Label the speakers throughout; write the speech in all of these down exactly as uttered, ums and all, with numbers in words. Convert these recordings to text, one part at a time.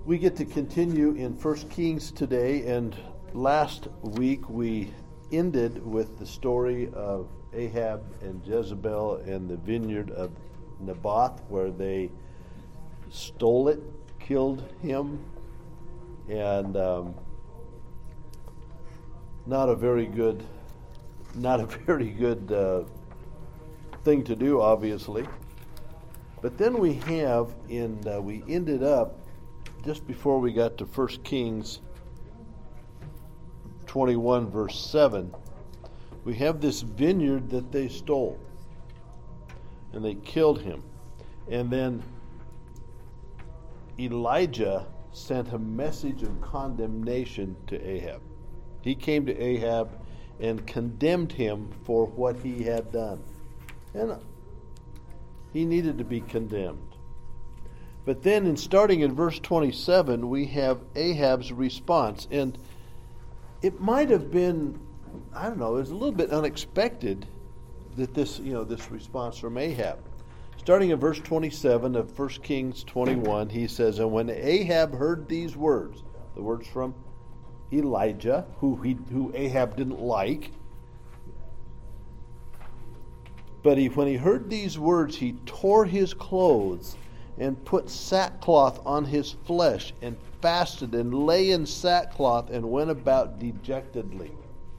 Speaker 1: We get to continue in First Kings today, and last week we ended with the story of Ahab and Jezebel and the vineyard of Naboth, where they stole it, killed him, and um, not a very good, not a very good uh, thing to do, obviously. But then we have, in uh, we ended up just before we got to First Kings twenty-one, verse seven, we have this vineyard that they stole. And they killed him. And then Elijah sent a message of condemnation to Ahab. He came to Ahab and condemned him for what he had done. And he needed to be condemned. But then, in starting in verse twenty-seven, we have Ahab's response. And it might have been, I don't know, it was a little bit unexpected that this, you know, this response from Ahab. Starting in verse twenty-seven of First Kings twenty-one, he says, "And when Ahab heard these words," the words from Elijah, who he, who Ahab didn't like, but he, when he heard these words, he tore his clothes and put sackcloth on his flesh, and fasted, and lay in sackcloth, and went about dejectedly.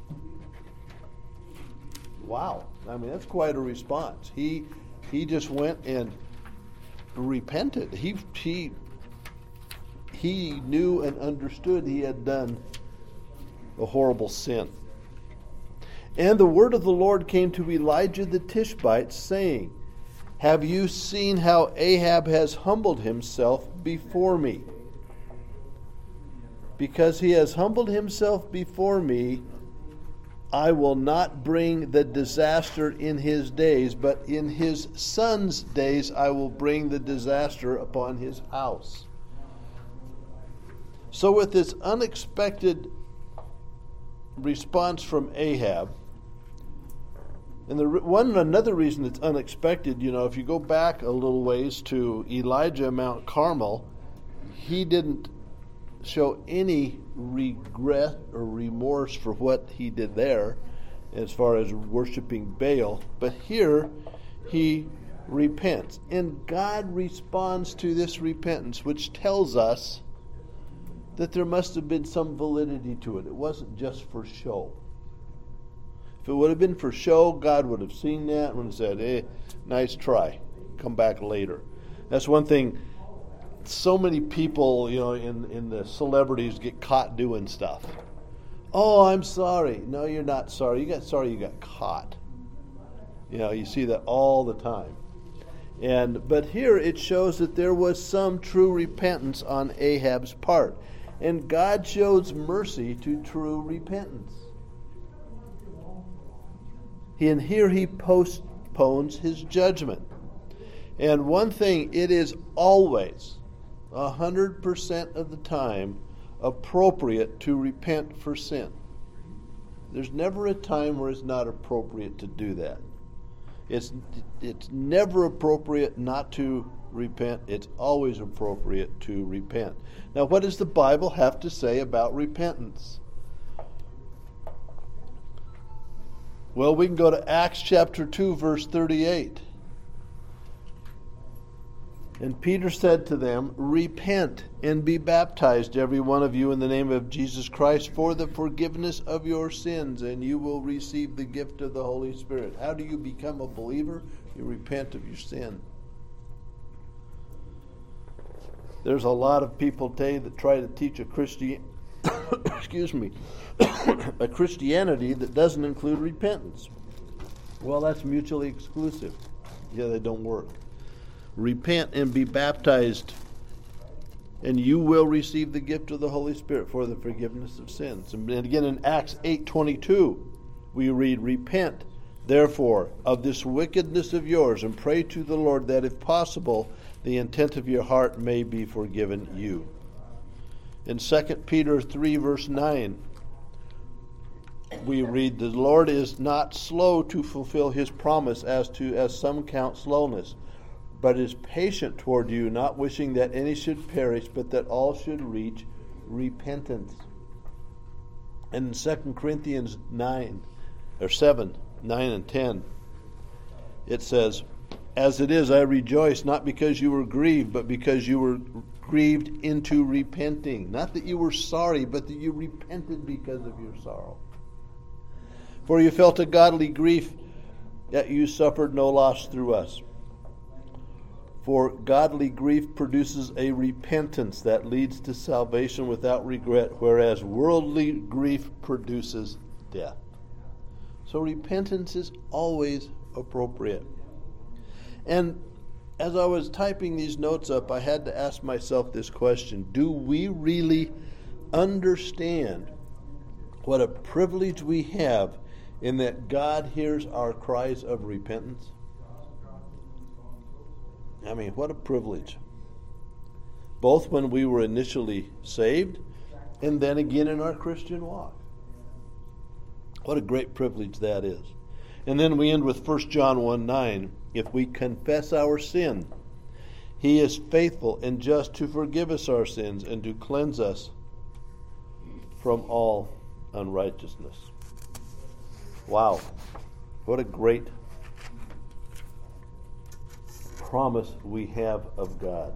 Speaker 1: Wow. I mean, that's quite a response. He he just went and repented. He he he knew and understood he had done a horrible sin. And the word of the Lord came to Elijah the Tishbite, saying, "Have you seen how Ahab has humbled himself before me? Because he has humbled himself before me, I will not bring the disaster in his days, but in his son's days I will bring the disaster upon his house." So with this unexpected response from Ahab, and the one another reason it's unexpected, you know, if you go back a little ways to Elijah Mount Carmel, he didn't show any regret or remorse for what he did there as far as worshiping Baal. But here he repents. And God responds to this repentance, which tells us that there must have been some validity to it. It wasn't just for show. If it would have been for show, God would have seen that and would have said, "Eh, nice try. Come back later." That's one thing. So many people, you know, in, in the celebrities get caught doing stuff. "Oh, I'm sorry." No, you're not sorry. You got sorry you got caught. You know, you see that all the time. And but here it shows that there was some true repentance on Ahab's part. And God shows mercy to true repentance. And here he postpones his judgment. And one thing, it is always, a hundred percent of the time, appropriate to repent for sin. There's never a time where it's not appropriate to do that. It's it's never appropriate not to repent. It's always appropriate to repent. Now, what does the Bible have to say about repentance? Well, we can go to Acts chapter two, verse thirty-eight. "And Peter said to them, Repent and be baptized, every one of you, in the name of Jesus Christ, for the forgiveness of your sins, and you will receive the gift of the Holy Spirit." How do you become a believer? You repent of your sin. There's a lot of people today that try to teach a Christian, excuse me, a Christianity that doesn't include repentance. Well, that's mutually exclusive. Yeah, they don't work. Repent and be baptized, and you will receive the gift of the Holy Spirit for the forgiveness of sins. And again in Acts eight twenty-two, we read, "Repent, therefore, of this wickedness of yours, and pray to the Lord that, if possible, the intent of your heart may be forgiven you." In Second Peter three, verse nine, we read, "The Lord is not slow to fulfill his promise, as to as some count slowness, but is patient toward you, not wishing that any should perish, but that all should reach repentance. And in Second Corinthians nine, or seven, nine and ten, it says, "As it is, I rejoice, not because you were grieved, but because you were grieved into repenting." Not that you were sorry, but that you repented because of your sorrow. "For you felt a godly grief, yet you suffered no loss through us. For godly grief produces a repentance that leads to salvation without regret, whereas worldly grief produces death." So repentance is always appropriate. And as I was typing these notes up, I had to ask myself this question: do we really understand what a privilege we have in that God hears our cries of repentance? I mean, what a privilege. Both when we were initially saved and then again in our Christian walk. What a great privilege that is. And then we end with First John one nine. "If we confess our sin, He is faithful and just to forgive us our sins and to cleanse us from all unrighteousness." Wow. What a great promise we have of God.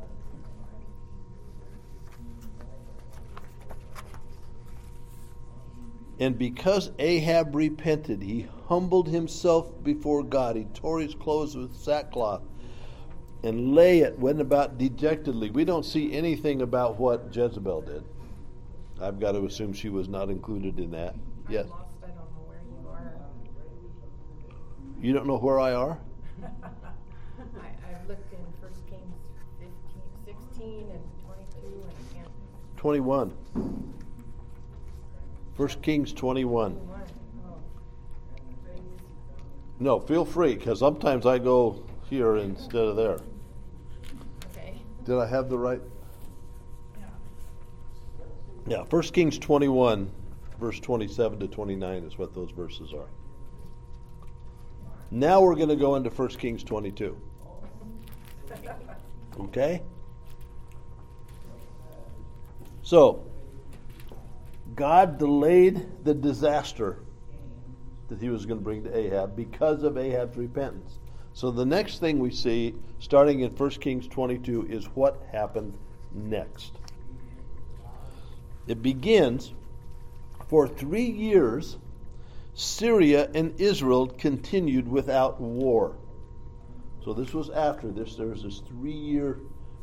Speaker 1: "And because Ahab repented, he humbled himself before God. He tore his clothes with sackcloth and lay it, went about dejectedly." We don't see anything about what Jezebel did. I've got to assume she was not included in that. Yes.
Speaker 2: I'm lost. I don't know where you are.
Speaker 1: You don't know where I are?
Speaker 2: I, I've looked in First Kings fifteen, sixteen and twenty-two, and I can't.
Speaker 1: twenty-one. First Kings twenty-one.
Speaker 2: Oh, praise.
Speaker 1: No, feel free, because sometimes I go here instead of there.
Speaker 2: Okay.
Speaker 1: Did I have the right?
Speaker 2: Yeah.
Speaker 1: Yeah, First Kings twenty-one, verse twenty-seven to twenty-nine is what those verses are. Now we're going to go into First Kings twenty-two. Okay? So, God delayed the disaster that he was going to bring to Ahab because of Ahab's repentance. So the next thing we see, starting in First Kings twenty-two, is what happened next. It begins, for three years, Syria and Israel continued without war. So this was after this. There was this three-year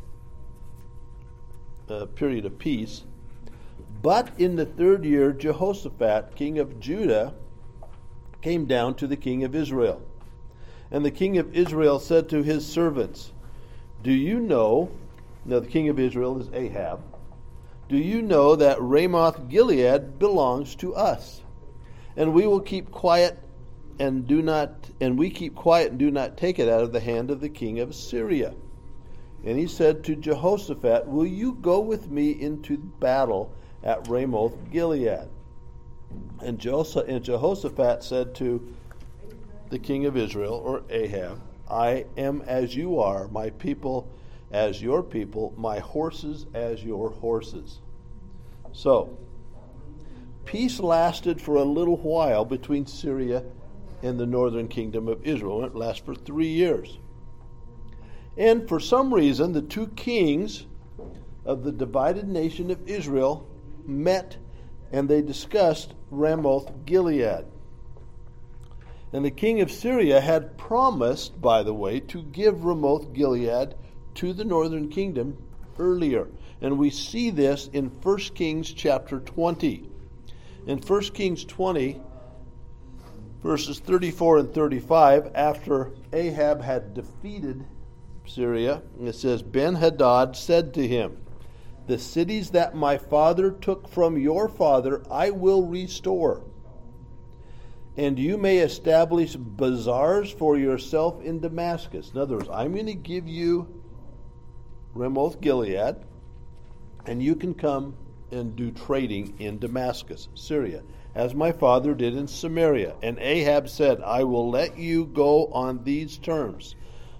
Speaker 1: uh, period of peace. But in the third year, Jehoshaphat, king of Judah, came down to the king of Israel. And the king of Israel said to his servants, "Do you know," now the king of Israel is Ahab, "do you know that Ramoth Gilead belongs to us? And we will keep quiet and do not, and we keep quiet and do not take it out of the hand of the king of Syria." And he said to Jehoshaphat, "Will you go with me into battle at Ramoth Gilead?" And Jehoshaphat said to the king of Israel, or Ahab, "I am as you are, my people as your people, my horses as your horses." So, peace lasted for a little while between Syria and the northern kingdom of Israel. It lasted for three years. And for some reason, the two kings of the divided nation of Israel met and they discussed Ramoth Gilead. And the king of Syria had promised, by the way, to give Ramoth Gilead to the northern kingdom earlier. And we see this in First Kings chapter twenty. In First Kings twenty, verses thirty-four and thirty-five, after Ahab had defeated Syria, it says, Ben-Hadad said to him, "The cities that my father took from your father I will restore. And you may establish bazaars for yourself in Damascus." In other words, I'm going to give you Ramoth Gilead, and you can come and do trading in Damascus, Syria, as my father did in Samaria. And Ahab said, "I will let you go on these terms,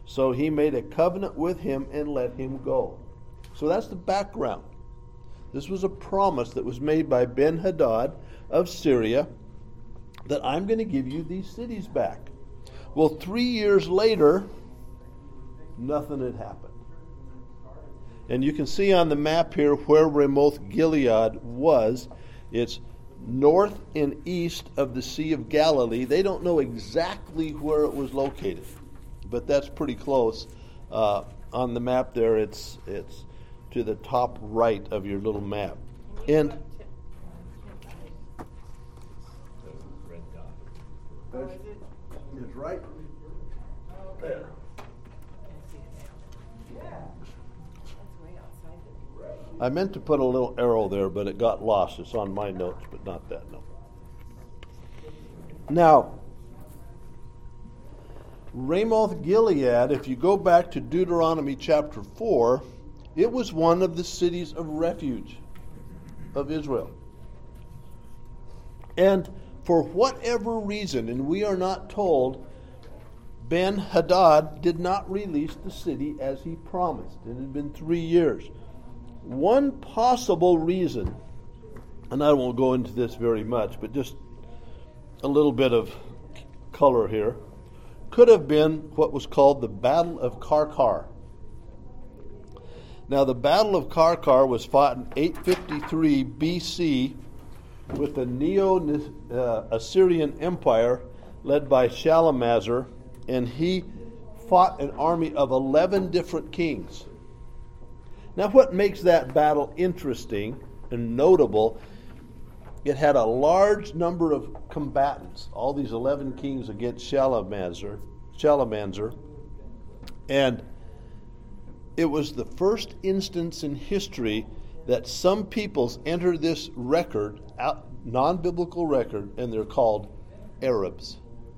Speaker 1: So he made a covenant with him and let him go. So that's the background. This was a promise that was made by Ben-Hadad of Syria that I'm going to give you these cities back. Well, three years later, nothing had happened. And you can see on the map here where Ramoth Gilead was. It's north and east of the Sea of Galilee. They don't know exactly where it was located, but that's pretty close. Uh, on the map there, it's it's to the top right of your little map. And it's right there. I meant to put a little arrow there, but it got lost. It's on my notes, but not that note. Now, Ramoth Gilead, if you go back to Deuteronomy chapter four, it was one of the cities of refuge of Israel. And for whatever reason, and we are not told, Ben-Hadad did not release the city as he promised. It had been three years. One possible reason, and I won't go into this very much, but just a little bit of color here, could have been what was called the Battle of Karkar. Now, the Battle of Karkar was fought in eight fifty-three B C with the Neo-Assyrian Empire led by Shalmaneser, and he fought an army of eleven different kings. Now, what makes that battle interesting and notable, it had a large number of combatants, all these eleven kings against Shalmaneser, Shalmaneser, and it was the first instance in history that some peoples enter this record, non-biblical record, and they're called Arabs.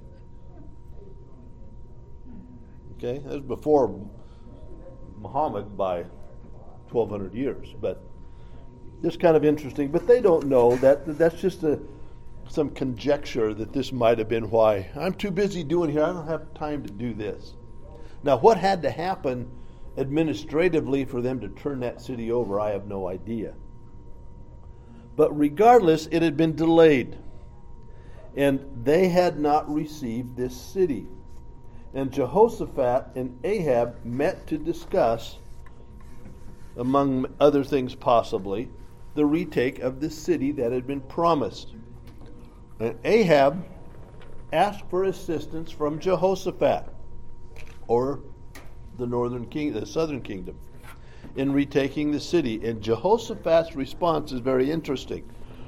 Speaker 1: Okay, that was before Muhammad by twelve hundred years, but it's kind of interesting. But they don't know that. That's just a, some conjecture that this might have been why. I'm too busy doing here. I don't have time to do this. Now, what had to happen administratively for them to turn that city over, I have no idea. But regardless, it had been delayed, and they had not received this city. And Jehoshaphat and Ahab met to discuss, among other things possibly, the retake of the city that had been promised. And Ahab asked for assistance from Jehoshaphat, or the northern king, the southern kingdom, in retaking the city. And Jehoshaphat's response is very interesting.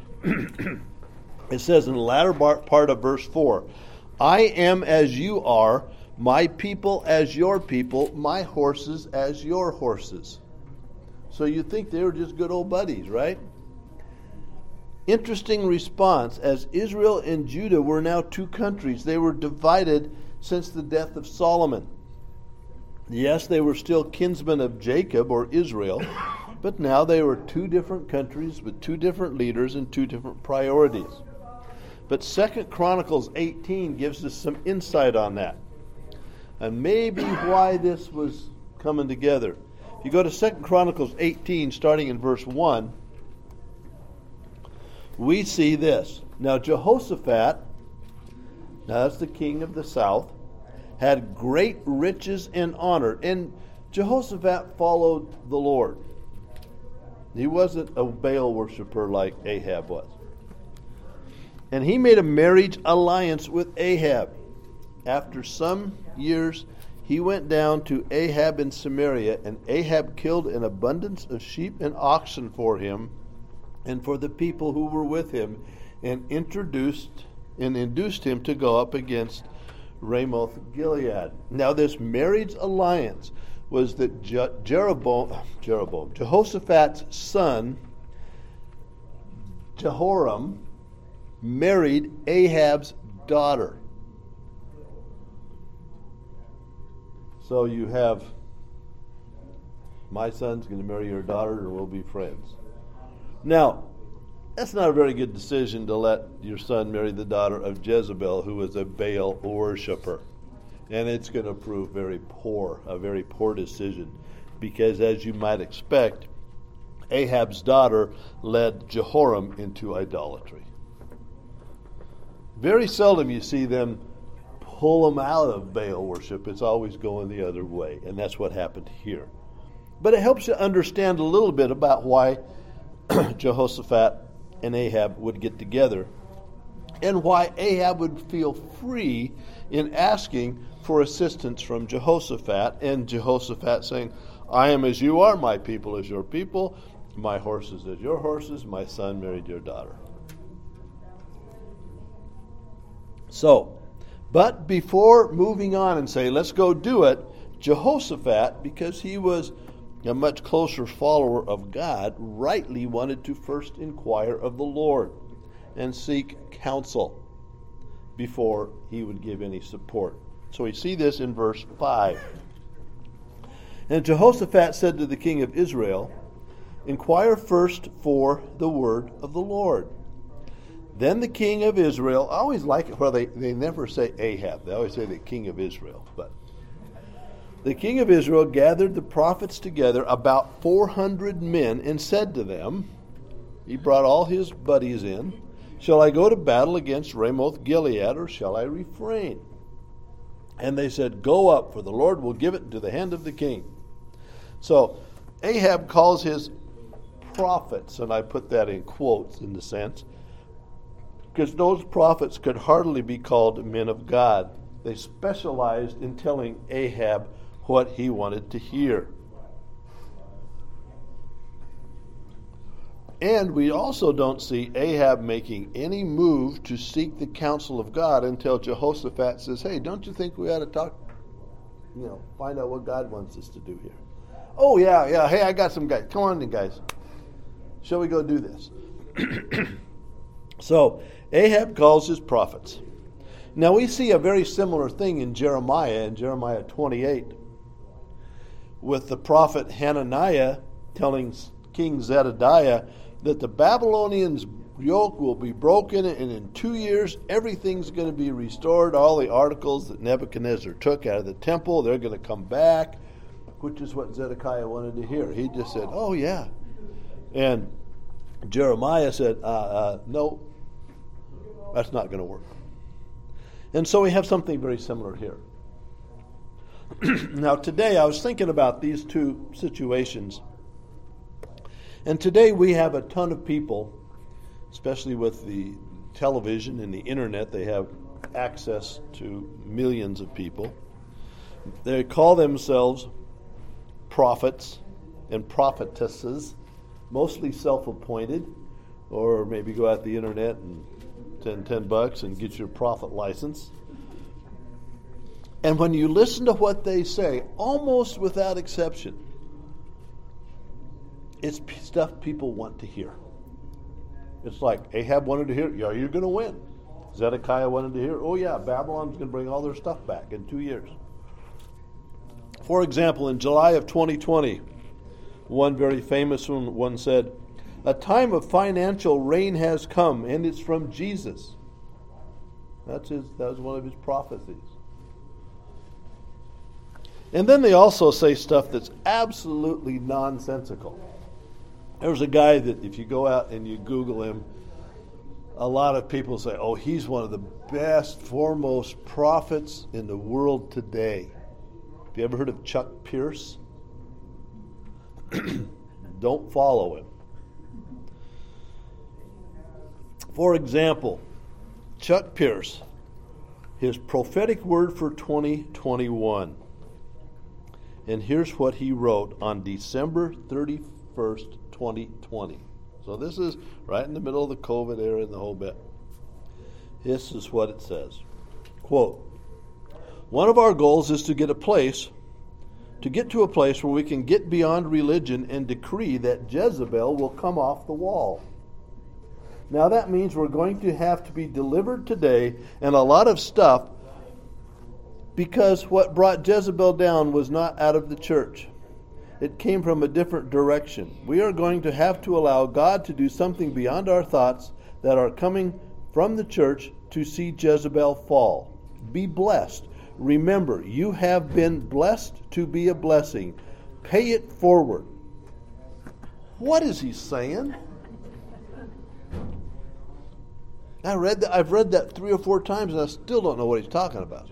Speaker 1: It says in the latter part of verse four, I am as you are, my people as your people, my horses as your horses. So you think they were just good old buddies, right? Interesting response, as Israel and Judah were now two countries. They were divided since the death of Solomon. Yes, they were still kinsmen of Jacob or Israel, but now they were two different countries with two different leaders and two different priorities. But Second Chronicles eighteen gives us some insight on that, and maybe why this was coming together. If you go to Second Chronicles eighteen, starting in verse one, we see this. Now Jehoshaphat, now that's the king of the south, had great riches and honor. And Jehoshaphat followed the Lord. He wasn't a Baal worshiper like Ahab was. And he made a marriage alliance with Ahab. After some years, he went down to Ahab in Samaria, and Ahab killed an abundance of sheep and oxen for him and for the people who were with him, and introduced and induced him to go up against Ramoth Gilead. Now this marriage alliance was that Je- Jeroboam, Jeroboam, Jehoshaphat's son, Jehoram, married Ahab's daughter. So you have, my son's going to marry your daughter and we'll be friends. Now, that's not a very good decision to let your son marry the daughter of Jezebel, who was a Baal worshiper. And it's going to prove very poor, a very poor decision, because as you might expect, Ahab's daughter led Jehoram into idolatry. Very seldom you see them pull them out of Baal worship. It's always going the other way, and that's what happened here. But it helps you understand a little bit about why Jehoshaphat and Ahab would get together, and why Ahab would feel free in asking for assistance from Jehoshaphat, and Jehoshaphat saying, I am as you are, my people as your people, my horses as your horses, my son married your daughter. So, but before moving on and say, let's go do it, Jehoshaphat, because he was a much closer follower of God, rightly wanted to first inquire of the Lord and seek counsel before he would give any support. So we see this in verse five. And Jehoshaphat said to the king of Israel, inquire first for the word of the Lord. Then the king of Israel, I always like it, well, they, they never say Ahab. They always say the king of Israel. But the king of Israel gathered the prophets together, about four hundred men, and said to them, he brought all his buddies in, shall I go to battle against Ramoth Gilead, or shall I refrain? And they said, go up, for the Lord will give it into the hand of the king. So Ahab calls his prophets, and I put that in quotes in the sense, because those prophets could hardly be called men of God. They specialized in telling Ahab what he wanted to hear. And we also don't see Ahab making any move to seek the counsel of God until Jehoshaphat says, hey, don't you think we ought to talk, you know, find out what God wants us to do here? Oh, yeah, yeah, hey, I got some guys. Come on in, guys. Shall we go do this? So, Ahab calls his prophets. Now, we see a very similar thing in Jeremiah, in Jeremiah twenty-eight, with the prophet Hananiah telling King Zedekiah that the Babylonians' yoke will be broken, and in two years everything's going to be restored. All the articles that Nebuchadnezzar took out of the temple, they're going to come back, which is what Zedekiah wanted to hear. He just said, oh, yeah. And Jeremiah said, uh, uh, no, that's not going to work. And so we have something very similar here. Now, today I was thinking about these two situations. And today we have a ton of people, especially with the television and the internet, they have access to millions of people. They call themselves prophets and prophetesses, mostly self-appointed, or maybe go out the internet and ten, ten bucks and get your prophet license. And when you listen to what they say, almost without exception, it's stuff people want to hear. It's like Ahab wanted to hear, yeah, you're going to win. Zedekiah wanted to hear, oh yeah, Babylon's going to bring all their stuff back in two years. For example, in July of twenty twenty, one very famous one, one said, a time of financial rain has come, and it's from Jesus. That's his, that was one of his prophecies. And then they also say stuff that's absolutely nonsensical. There's a guy that if you go out and you Google him, a lot of people say, oh, he's one of the best, foremost prophets in the world today. Have you ever heard of Chuck Pierce? Don't follow him. For example, Chuck Pierce, his prophetic word for twenty twenty-one. And here's what he wrote on December thirty-first, twenty twenty. So this is right in the middle of the COVID era and the whole bit. This is what it says. Quote, one of our goals is to get a place, to get to a place where we can get beyond religion and decree that Jezebel will come off the wall. Now that means we're going to have to be delivered today and a lot of stuff, because what brought Jezebel down was not out of the church. It came from a different direction. We are going to have to allow God to do something beyond our thoughts that are coming from the church to see Jezebel fall. Be blessed. Remember, you have been blessed to be a blessing. Pay it forward. What is he saying? I read that, I've read that three or four times, and I still don't know what he's talking about.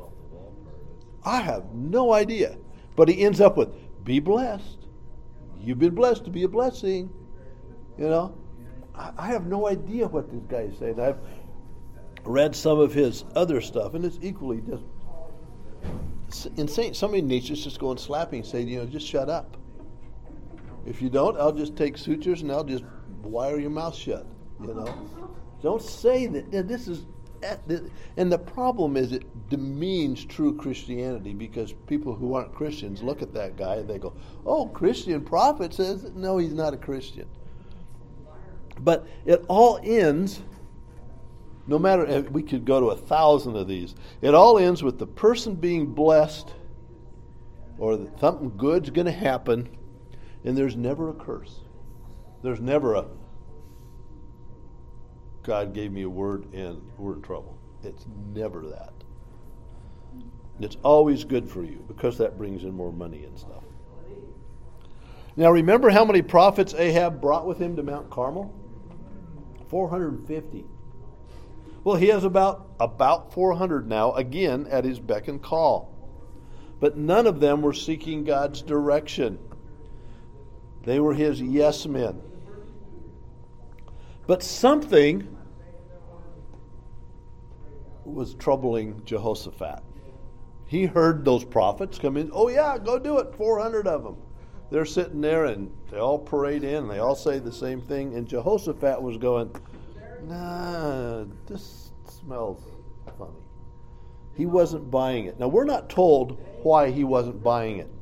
Speaker 1: I have no idea. But he ends up with, be blessed. You've been blessed to be a blessing. You know? I, I have no idea what this guy is saying. I've read some of his other stuff, and it's equally just insane. Somebody needs to just go and slap him and say, you know, just shut up. If you don't, I'll just take sutures and I'll just wire your mouth shut. You know? Don't say that this is... And the problem is it demeans true Christianity, because people who aren't Christians look at that guy and they go, oh, Christian prophet says that. No, he's not a Christian. But it all ends, no matter, we could go to a thousand of these, it all ends with the person being blessed or that something good's going to happen, and there's never a curse. There's never a, God gave me a word and we're in trouble. It's never that. It's always good for you, because that brings in more money and stuff. Now remember how many prophets Ahab brought with him to Mount Carmel? four hundred fifty. Well, he has about, about four hundred now, again, at his beck and call. But none of them were seeking God's direction. They were his yes men. But something was troubling Jehoshaphat. He heard those prophets come in. Oh yeah, go do it. four hundred of them. They're sitting there and they all parade in. And they all say the same thing. And Jehoshaphat was going, nah, this smells funny. He wasn't buying it. Now, we're not told why he wasn't buying it.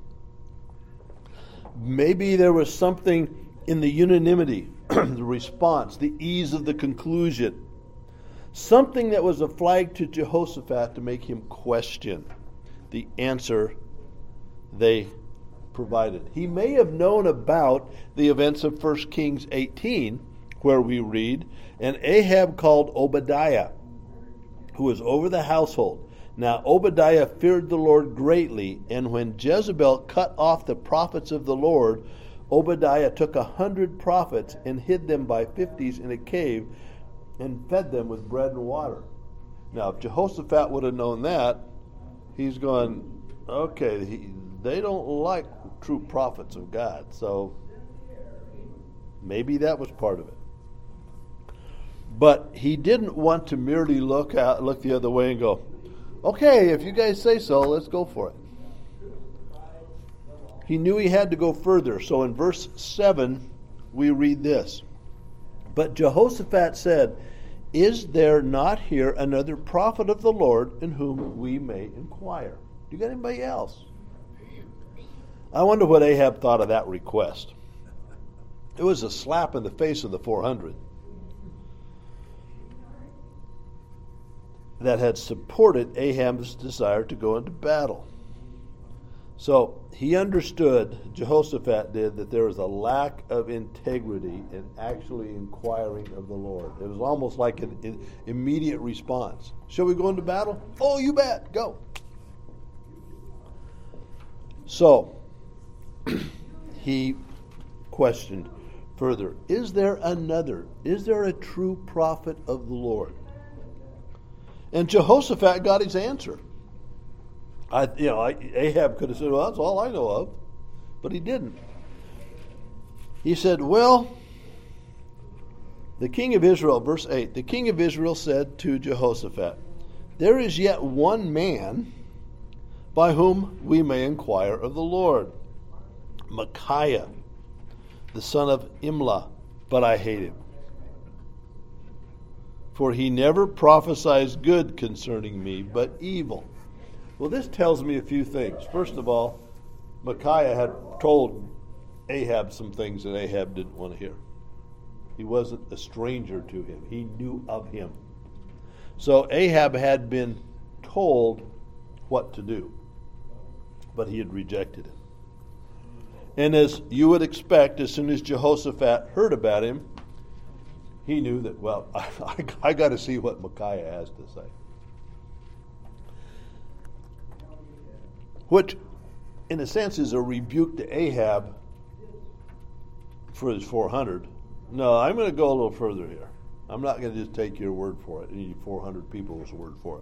Speaker 1: Maybe there was something in the unanimity, the response, the ease of the conclusion. Something that was a flag to Jehoshaphat to make him question the answer they provided. He may have known about the events of First Kings eighteen, where we read, and Ahab called Obadiah, who was over the household. Now Obadiah feared the Lord greatly, and when Jezebel cut off the prophets of the Lord, Obadiah took a hundred prophets and hid them by fifties in a cave and fed them with bread and water. Now, if Jehoshaphat would have known that, he's going, okay, he, they don't like true prophets of God, so maybe that was part of it. But he didn't want to merely look out, look the other way and go, okay, if you guys say so, let's go for it. He knew he had to go further. So in verse seven, we read this. But Jehoshaphat said, is there not here another prophet of the Lord in whom we may inquire? Do you got anybody else? I wonder what Ahab thought of that request. It was a slap in the face of the four hundred that had supported Ahab's desire to go into battle. So he understood, Jehoshaphat did, that there was a lack of integrity in actually inquiring of the Lord. It was almost like an, an immediate response. Shall we go into battle? Oh, you bet, go. So he questioned further, is there another, is there a true prophet of the Lord? And Jehoshaphat got his answer. I, you know, I, Ahab could have said, well, that's all I know of. But he didn't. He said, well, the king of Israel, verse eight, the king of Israel said to Jehoshaphat, there is yet one man by whom we may inquire of the Lord, Micaiah, the son of Imlah, but I hate him. For he never prophesies good concerning me, but evil. Well, this tells me a few things. First of all, Micaiah had told Ahab some things that Ahab didn't want to hear. He wasn't a stranger to him. He knew of him. So Ahab had been told what to do, but he had rejected it. And as you would expect, as soon as Jehoshaphat heard about him, he knew that, well, I, I, I got to see what Micaiah has to say. which in a sense is a rebuke to Ahab for his four hundred. No, I'm going to go a little further here. I'm not going to just take your word for it. You need four hundred people's word for it.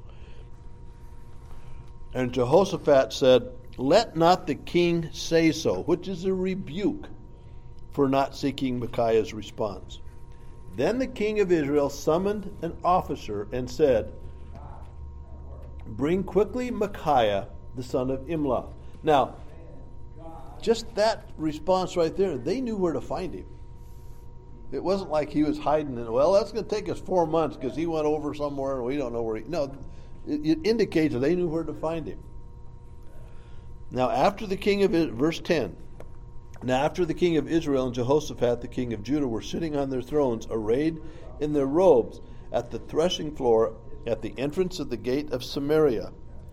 Speaker 1: And Jehoshaphat said, let not the king say so, which is a rebuke for not seeking Micaiah's response. Then the king of Israel summoned an officer and said, bring quickly Micaiah, the son of Imlah. Now, just that response right there, they knew where to find him. It wasn't like he was hiding in, well, that's going to take us four months because he went over somewhere and we don't know where he... No, it, it indicates that they knew where to find him. Now, after the king of... Verse ten. Now, after the king of Israel and Jehoshaphat, the king of Judah, were sitting on their thrones, arrayed in their robes, at the threshing floor, at the entrance of the gate of Samaria.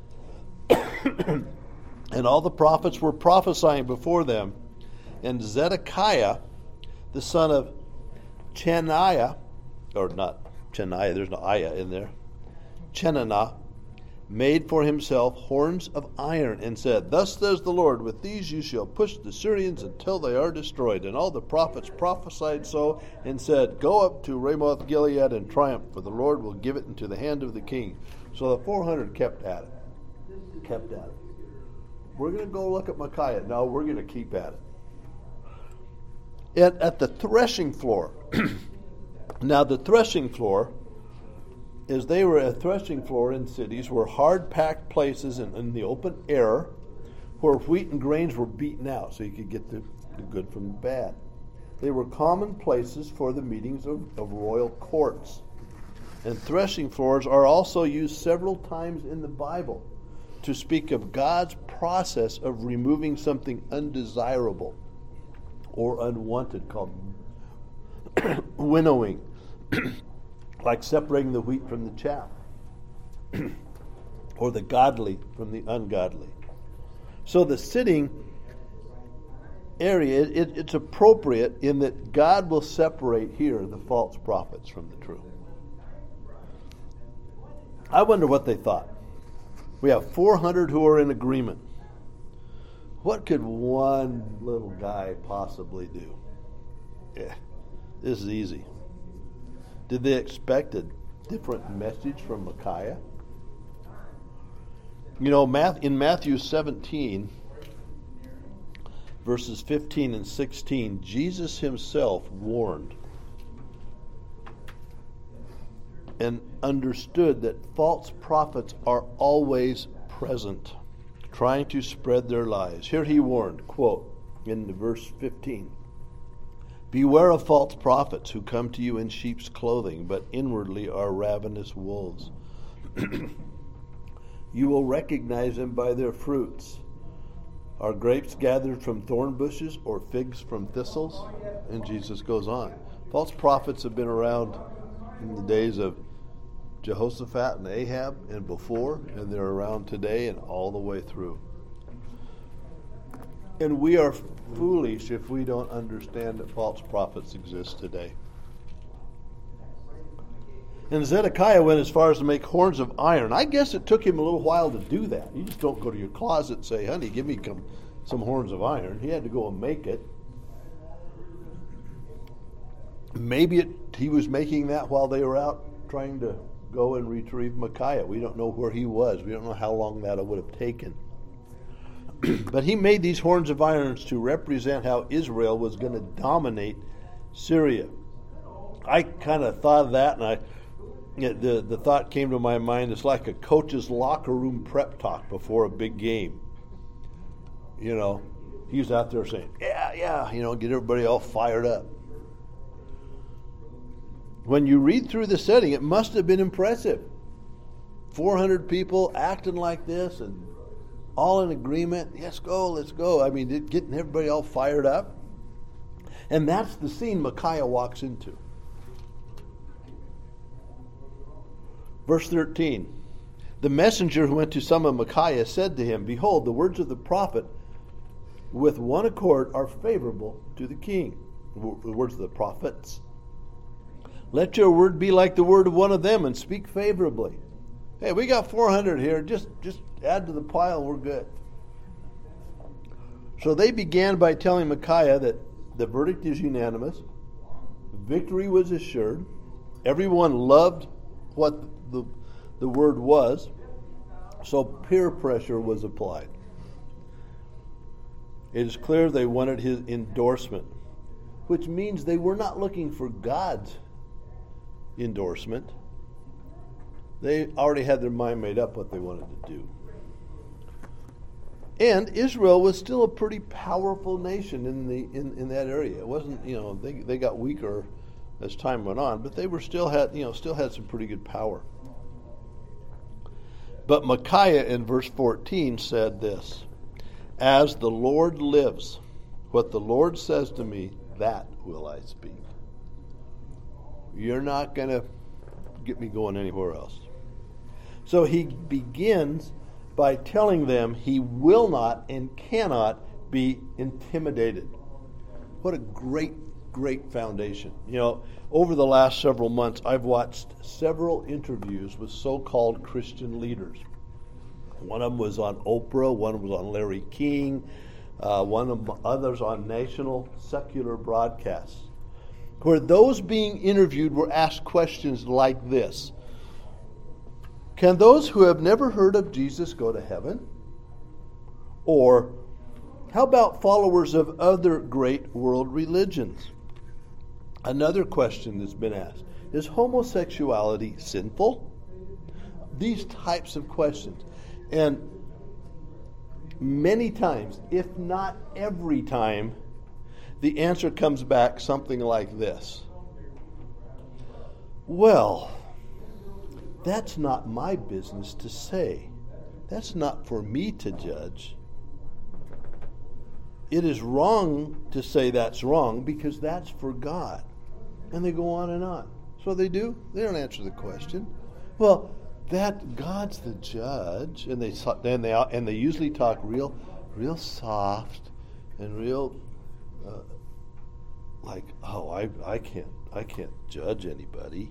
Speaker 1: And all the prophets were prophesying before them. And Zedekiah, the son of Cheniah, or not Cheniah, there's no ayah in there, Chenanah, made for himself horns of iron and said, thus says the Lord, with these you shall push the Syrians until they are destroyed. And all the prophets prophesied so and said, go up to Ramoth Gilead and triumph, for the Lord will give it into the hand of the king. So the four hundred kept at it. Kept at it. We're going to go look at Micaiah. No, we're going to keep at it. At, at the threshing floor. Now the threshing floor, as they were a threshing floor in cities, were hard-packed places in, in the open air where wheat and grains were beaten out so you could get the, the good from the bad. They were common places for the meetings of, of royal courts. And threshing floors are also used several times in the Bible to speak of God's process of removing something undesirable or unwanted, called winnowing, like separating the wheat from the chaff, or the godly from the ungodly. So the sitting area, it, it's appropriate in that God will separate here the false prophets from the true. I wonder what they thought. We have four hundred who are in agreement. What could one little guy possibly do? Yeah, this is easy. Did they expect a different message from Micaiah? You know, in Matthew seventeen, verses fifteen and sixteen, Jesus himself warned and understood that false prophets are always present, trying to spread their lies. Here he warned, quote, in verse fifteen, beware of false prophets who come to you in sheep's clothing, but inwardly are ravenous wolves. You will recognize them by their fruits. Are grapes gathered from thorn bushes or figs from thistles? And Jesus goes on. False prophets have been around in the days of Jehoshaphat and Ahab and before, and they're around today and all the way through. And we are foolish if we don't understand that false prophets exist today. And Zedekiah went as far as to make horns of iron. I guess it took him a little while to do that. You just don't go to your closet and say, honey, give me some, some horns of iron. He had to go and make it. Maybe it, he was making that while they were out trying to go and retrieve Micaiah. We don't know where he was. We don't know how long that would have taken. But he made these horns of iron to represent how Israel was going to dominate Syria. I kind of thought of that, and I the the thought came to my mind. It's like a coach's locker room prep talk before a big game. You know, he's out there saying, "Yeah, yeah," you know, get everybody all fired up. When you read through the setting, it must have been impressive. four hundred people acting like this and all in agreement. Yes, go, let's go. I mean, getting everybody all fired up. And that's the scene Micaiah walks into. Verse thirteen. The messenger who went to summon Micaiah said to him, behold, the words of the prophet with one accord are favorable to the king. The words of the prophets. Let your word be like the word of one of them and speak favorably. Hey, we got four hundred here. Just just add to the pile. We're good. So they began by telling Micaiah that the verdict is unanimous, victory was assured, everyone loved what the, the word was, so peer pressure was applied. It is clear they wanted his endorsement, which means they were not looking for God's endorsement. They already had their mind made up what they wanted to do. And Israel was still a pretty powerful nation in the in, in that area. It wasn't, you know, they they got weaker as time went on, but they were still had, you know, still had some pretty good power. But Micaiah in verse fourteen said this, "As the Lord lives, what the Lord says to me, that will I speak." You're not going to get me going anywhere else. So he begins by telling them he will not and cannot be intimidated. What a great, great foundation. You know, over the last several months, I've watched several interviews with so-called Christian leaders. One of them was on Oprah, one was on Larry King, uh, one of them, others on national secular broadcasts, where those being interviewed were asked questions like this. Can those who have never heard of Jesus go to heaven? Or how about followers of other great world religions? Another question that's been asked, is homosexuality sinful? These types of questions. And many times, if not every time, the answer comes back something like this. Well, that's not my business to say. That's not for me to judge. It is wrong to say that's wrong because that's for God. And they go on and on. So they do. They don't answer the question. Well, that God's the judge, and they and they and they usually talk real, real soft and real, uh, like, oh, I I can't I can't judge anybody.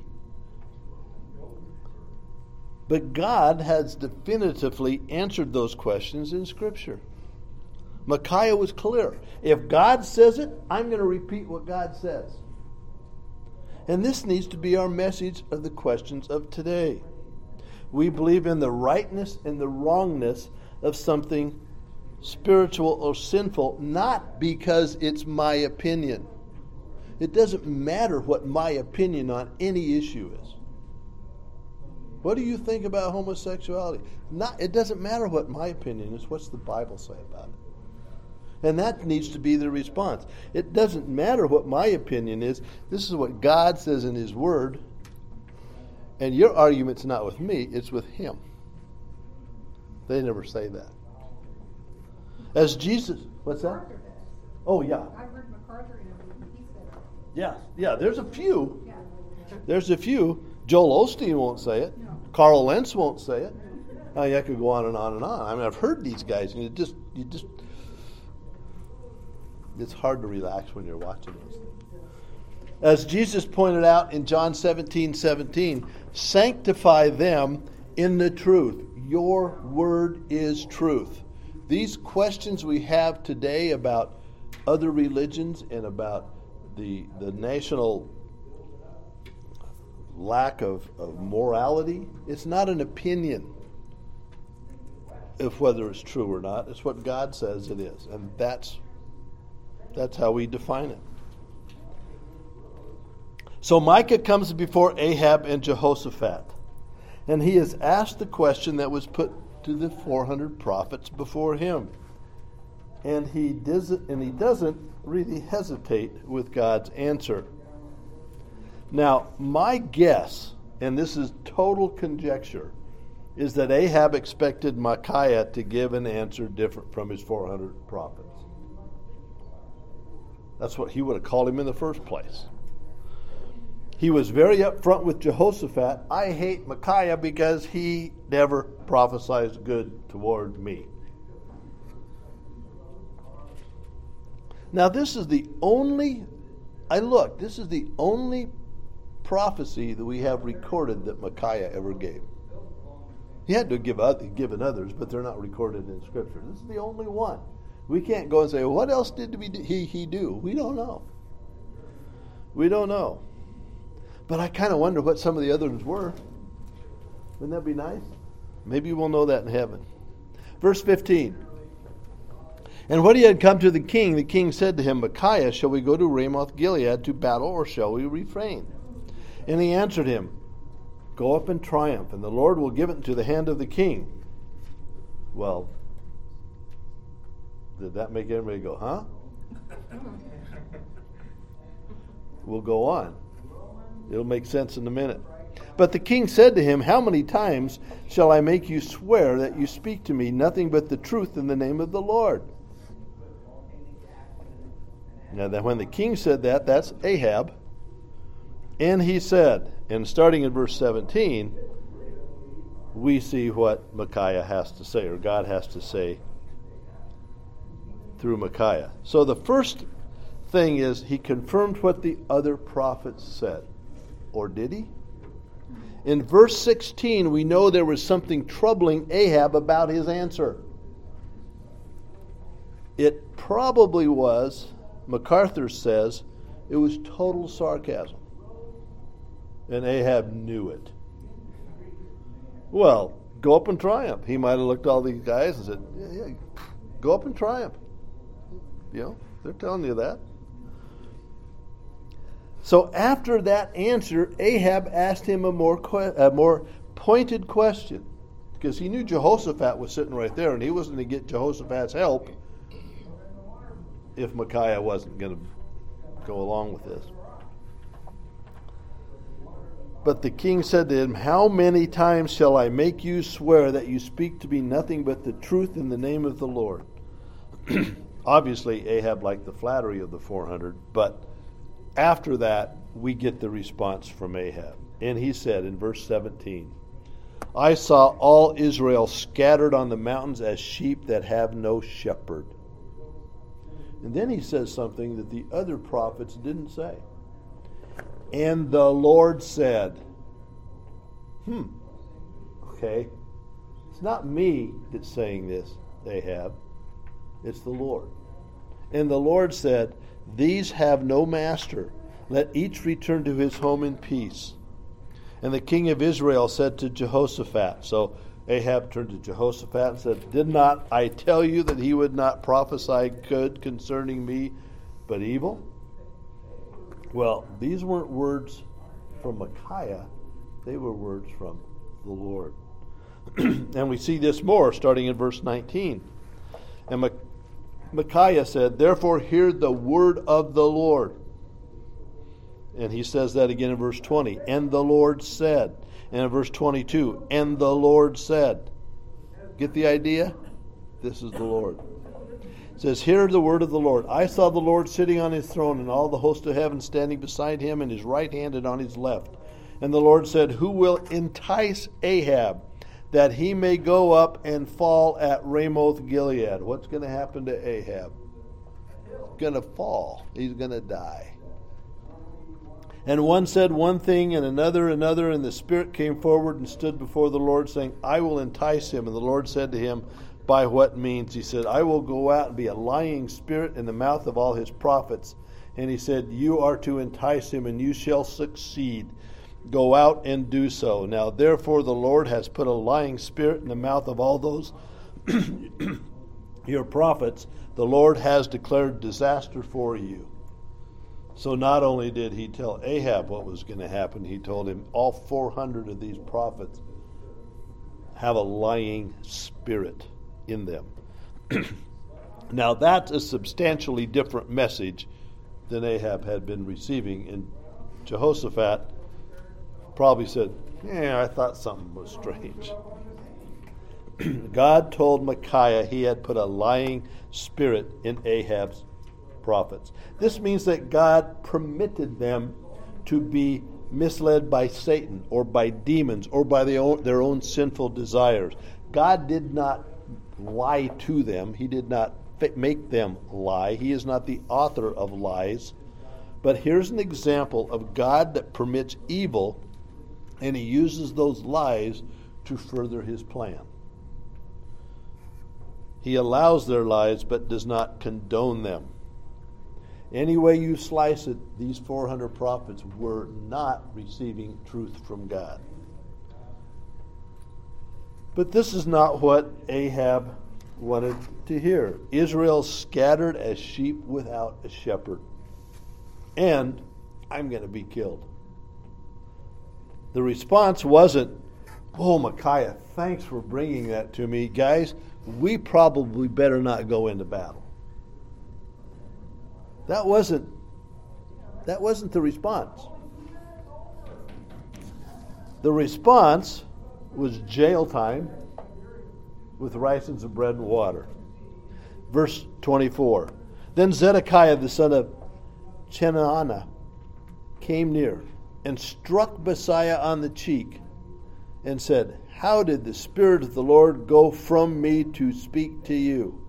Speaker 1: But God has definitively answered those questions in Scripture. Micaiah was clear. If God says it, I'm going to repeat what God says. And this needs to be our message of the questions of today. We believe in the rightness and the wrongness of something spiritual or sinful, not because it's my opinion. It doesn't matter what my opinion on any issue is. What do you think about homosexuality? Not, it doesn't matter what my opinion is. What's the Bible say about it? And that needs to be the response. It doesn't matter what my opinion is. This is what God says in His Word. And your argument's not with me, it's with Him. They never say that. As Jesus, what's that? Oh, yeah.
Speaker 3: I heard MacArthur interview, he said it.
Speaker 1: Yeah, yeah, there's a few.
Speaker 3: Yeah.
Speaker 1: There's a few. Joel Osteen won't say it.
Speaker 3: No.
Speaker 1: Carl Lentz won't say it. I mean, I could go on and on and on. I mean, I've heard these guys, and it just, you just, it's hard to relax when you're watching those things. As Jesus pointed out in John seventeen seventeen, sanctify them in the truth. Your word is truth. These questions we have today about other religions and about the the national lack of, of morality, it's not an opinion of whether it's true or not. It's what God says it is. And that's that's how we define it. So Micah comes before Ahab and Jehoshaphat, and he is asked the question that was put to the four hundred prophets before him. And he doesn't, and he doesn't really hesitate with God's answer. Now, my guess, and this is total conjecture, is that Ahab expected Micaiah to give an answer different from his four hundred prophets. That's what he would have called him in the first place. He was very upfront with Jehoshaphat. I hate Micaiah because he never prophesies good toward me. Now, this is the only, I looked, this is the only prophecy that we have recorded that Micaiah ever gave. He had to give other, given others, but they're not recorded in Scripture. This is the only one. We can't go and say, what else did we do, he, he do? We don't know. We don't know. But I kind of wonder what some of the others were. Wouldn't that be nice? Maybe we'll know that in heaven. Verse fifteen. And when he had come to the king, the king said to him, Micaiah, shall we go to Ramoth Gilead to battle, or shall we refrain? And he answered him, Go up in triumph, and the Lord will give it into the hand of the king. Well, did that make everybody go, huh? We'll go on. It'll make sense in a minute. But the king said to him, How many times shall I make you swear that you speak to me nothing but the truth in the name of the Lord? Now, that when the king said that, that's Ahab. And he said, and starting in verse seventeen, we see what Micaiah has to say, or God has to say through Micaiah. So the first thing is he confirmed what the other prophets said. Or did he? In verse sixteen, we know there was something troubling Ahab about his answer. It probably was, MacArthur says, it was total sarcasm. And Ahab knew it. Well, go up in triumph. He might have looked at all these guys and said, yeah, yeah, go up in triumph. You know, they're telling you that. So after that answer, Ahab asked him a more que- a more pointed question, because he knew Jehoshaphat was sitting right there, and he wasn't going to get Jehoshaphat's help if Micaiah wasn't going to go along with this. But the king said to him, How many times shall I make you swear that you speak to me nothing but the truth in the name of the Lord? Obviously, Ahab liked the flattery of the four hundred, but after that, we get the response from Ahab. And he said in verse seventeen, I saw all Israel scattered on the mountains as sheep that have no shepherd. And then he says something that the other prophets didn't say. And the Lord said, hmm, okay, it's not me that's saying this, Ahab. It's the Lord. And the Lord said, These have no master. Let each return to his home in peace. And the king of Israel said to Jehoshaphat, so Ahab turned to Jehoshaphat and said, Did not I tell you that he would not prophesy good concerning me, but evil? Well, these weren't words from Micaiah. They were words from the Lord. And we see this more starting in verse nineteen. And Micaiah Micaiah said, Therefore hear the word of the Lord. And he says that again in verse twenty. And the Lord said. And in verse twenty-two, And the Lord said. Get the idea? This is the Lord. It says, Hear the word of the Lord. I saw the Lord sitting on his throne, and all the host of heaven standing beside him, and his right hand and on his left. And the Lord said, Who will entice Ahab, that he may go up and fall at Ramoth Gilead? What's going to happen to Ahab? He's going to fall. He's going to die. And one said one thing, and another another, and the Spirit came forward and stood before the Lord, saying, I will entice him. And the Lord said to him, By what means? He said, I will go out and be a lying spirit in the mouth of all his prophets. And he said, You are to entice him, and you shall succeed. Go out and do so. Now therefore the Lord has put a lying spirit in the mouth of all those your prophets. The Lord has declared disaster for you. So not only did he tell Ahab what was going to happen, he told him all four hundred of these prophets have a lying spirit in them. Now that's a substantially different message than Ahab had been receiving. And Jehoshaphat probably said, yeah, I thought something was strange. God told Micaiah he had put a lying spirit in Ahab's prophets. This means that God permitted them to be misled by Satan or by demons or by their own, their own sinful desires. God did not lie to them. He did not make them lie. He is not the author of lies. But here's an example of God that permits evil, and he uses those lies to further his plan. He allows their lies but does not condone them. Any way you slice it, these four hundred prophets were not receiving truth from God. But this is not what Ahab wanted to hear. Israel scattered as sheep without a shepherd. And I'm going to be killed. The response wasn't, oh, Micaiah, thanks for bringing that to me. Guys, we probably better not go into battle. That wasn't, that wasn't the response. The response was jail time with rations of bread and water. Verse twenty-four. Then Zedekiah the son of Chenaanah came near and struck Messiah on the cheek and said, how did the Spirit of the Lord go from me to speak to you?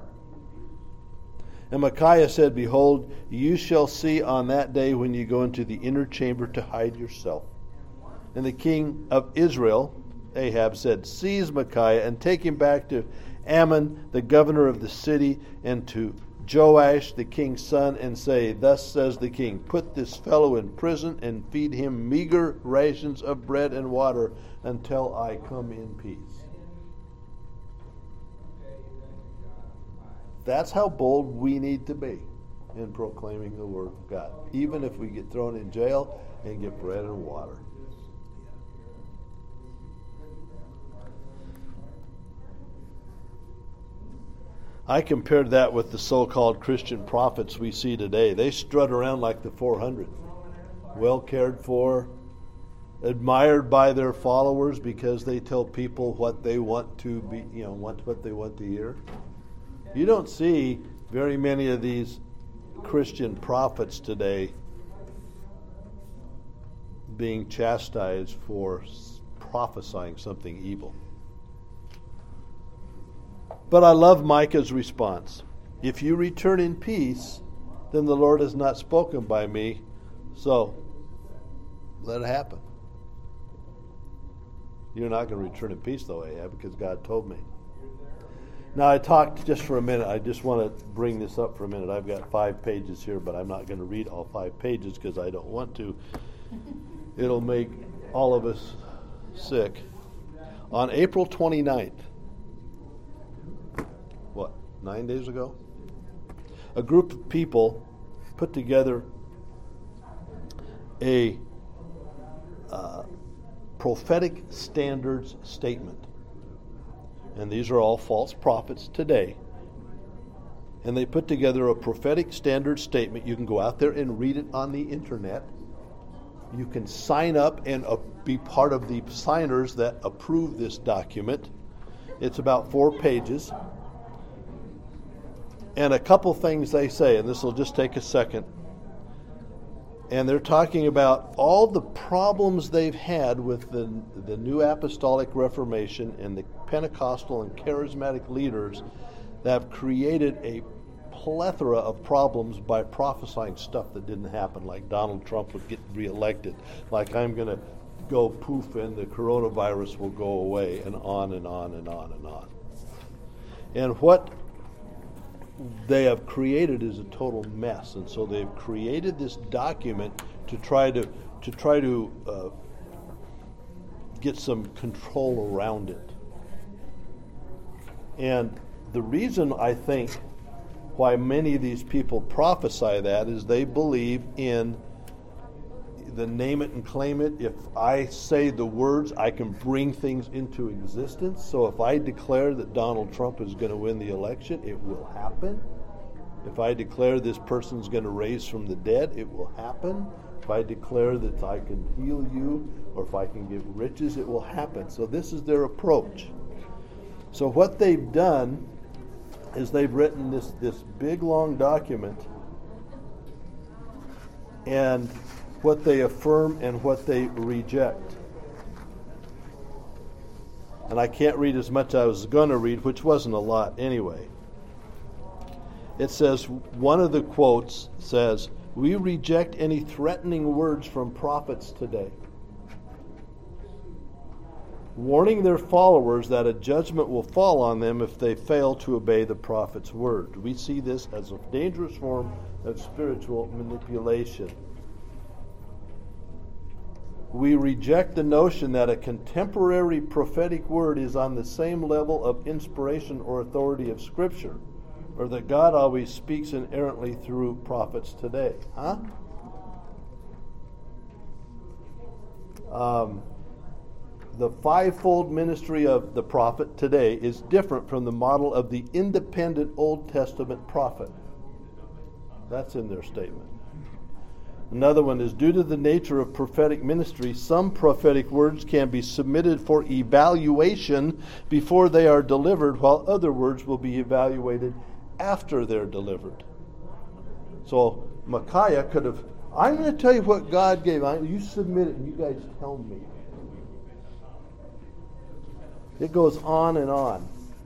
Speaker 1: And Micaiah said, behold, you shall see on that day when you go into the inner chamber to hide yourself. And the king of Israel, Ahab, said, seize Micaiah and take him back to Ammon, the governor of the city, and to Joash, the king's son, and say, thus says the king, put this fellow in prison and feed him meager rations of bread and water until I come in peace. That's how bold we need to be in proclaiming the word of God, even if we get thrown in jail and get bread and water. I compared that with the so-called Christian prophets we see today. They strut around like the four hundred, well cared for, admired by their followers because they tell people what they want to be, you know, want what they want to hear. You don't see very many of these Christian prophets today being chastised for prophesying something evil. But I love Micah's response. If you return in peace, then the Lord has not spoken by me, so let it happen. You're not going to return in peace, though, Ahab, because God told me. Now, I talked just for a minute. I just want to bring this up for a minute. I've got five pages here, but I'm not going to read all five pages because I don't want to. It'll make all of us sick. On April twenty-ninth, what, nine days ago? A group of people put together a uh, prophetic standards statement. And these are all false prophets today. And they put together a prophetic standard statement. You can go out there and read it on the internet. You can sign up and uh, be part of the signers that approve this document. It's about four pages. And a couple things they say, and this will just take a second. And they're talking about all the problems they've had with the, the New Apostolic Reformation and the Pentecostal and charismatic leaders that have created a plethora of problems by prophesying stuff that didn't happen, like Donald Trump would get reelected, like I'm going to go poof and the coronavirus will go away, and on and on and on and on. And what they have created is a total mess, and so they've created this document to try to to try to uh, get some control around it. And the reason I think why many of these people prophesy that is they believe in the name it and claim it. If I say the words, I can bring things into existence. So if I declare that Donald Trump is going to win the election, it will happen. If I declare this person's going to raise from the dead, it will happen. If I declare that I can heal you, or if I can give riches, it will happen. So this is their approach. So what they've done is they've written this, this big, long document, and what they affirm and what they reject. And I can't read as much as I was going to read, which wasn't a lot anyway. It says, one of the quotes says, "We reject any threatening words from prophets today. warning their followers that a judgment will fall on them if they fail to obey the prophet's word. We see this as a dangerous form of spiritual manipulation. We reject the notion that a contemporary prophetic word is on the same level of inspiration or authority of Scripture, or that God always speaks inerrantly through prophets today. Huh? Um, the fivefold ministry of the prophet today is different from the model of the independent Old Testament prophet. That's in their statement. Another one is, due to the nature of prophetic ministry, some prophetic words can be submitted for evaluation before they are delivered, while other words will be evaluated after they're delivered. So Micaiah could have, I'm going to tell you what God gave. I, you submit it and you guys tell me. It goes on and on.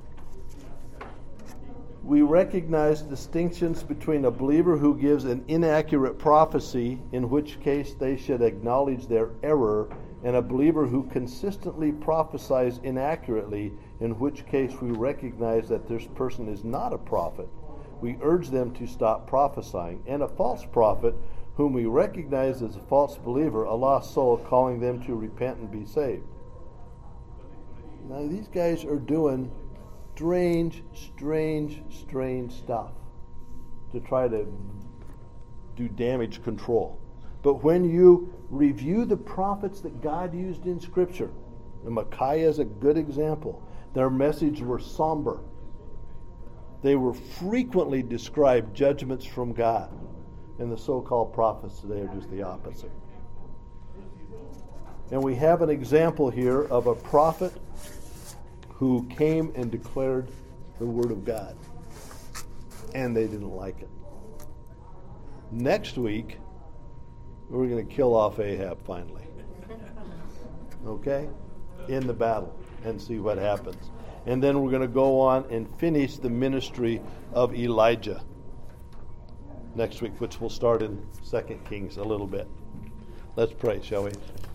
Speaker 1: We recognize distinctions between a believer who gives an inaccurate prophecy, in which case they should acknowledge their error, and a believer who consistently prophesies inaccurately, in which case we recognize that this person is not a prophet. We urge them to stop prophesying. And a false prophet, whom we recognize as a false believer, a lost soul, calling them to repent and be saved. Now these guys are doing strange, strange, strange stuff to try to do damage control. But when you review the prophets that God used in Scripture, and Micaiah is a good example, their message were somber. They were frequently described judgments from God. And the so-called prophets today are just the opposite. And we have an example here of a prophet who came and declared the word of God. And they didn't like it. Next week, we're going to kill off Ahab finally. Okay? In the battle, and see what happens. And then we're going to go on and finish the ministry of Elijah next week, which will start in Second Kings a little bit. Let's pray, shall we?